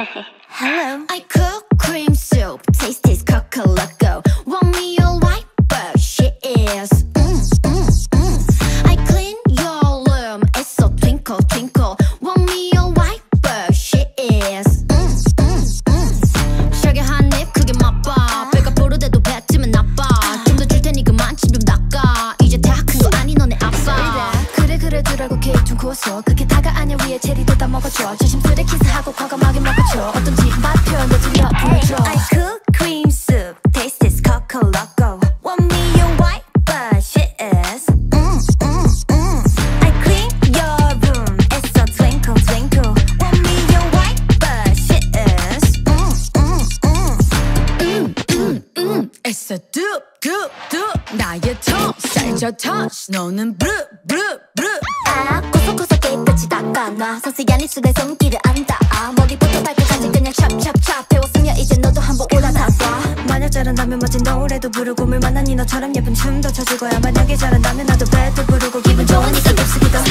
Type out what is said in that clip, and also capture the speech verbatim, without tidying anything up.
Hello. I cook cream soup, taste is coca-loco. Want me all white, but she is. Mm, mm, mm. I clean your room, it's so twinkle, twinkle. Want me all white, but she is. Mm, mm, mm. 샤게 한입 크게 맛봐. 배가 부르대도 뱉으면 나빠. 좀 더 줄 테니 그만 침 좀 닦아. 이제 다 큰 거 아니 너네 아빠. 그래 그래 두라고 케이크 좀 구웠어. 그게 다가 아니야 위에 체리도 다 먹어줘. 조심스레 키스하고 과감하게 먹어줘. 어떤지 맛 표현도 들려 보여줘. I cook cream soup, taste is coca-loco. Want me your white, but she is. Mm, mm, mm. I clean your room, it's so twinkle, twinkle. Want me your white, but she is. Mm, mm, mm. Mm, mm, mm. It's a doop, doop, doop. 나의 tongue, 살쪄 touch. 너는 blue, blue, blue. 아, 고소고소 깨끗이 닦아놔. 섬세한 입술에 손길을 안 닿아. 머리부터 발끝까지 그냥 찹찹찹. 배웠으면 이제 너도 한번 올라타봐. 만약 잘한다면 멋진 노래도 부르고 물만한 니 너처럼 예쁜 춤도 춰줄 거야. 만약에 잘한다면 나도 배도 부르고 기분 좋으니까 덥수기도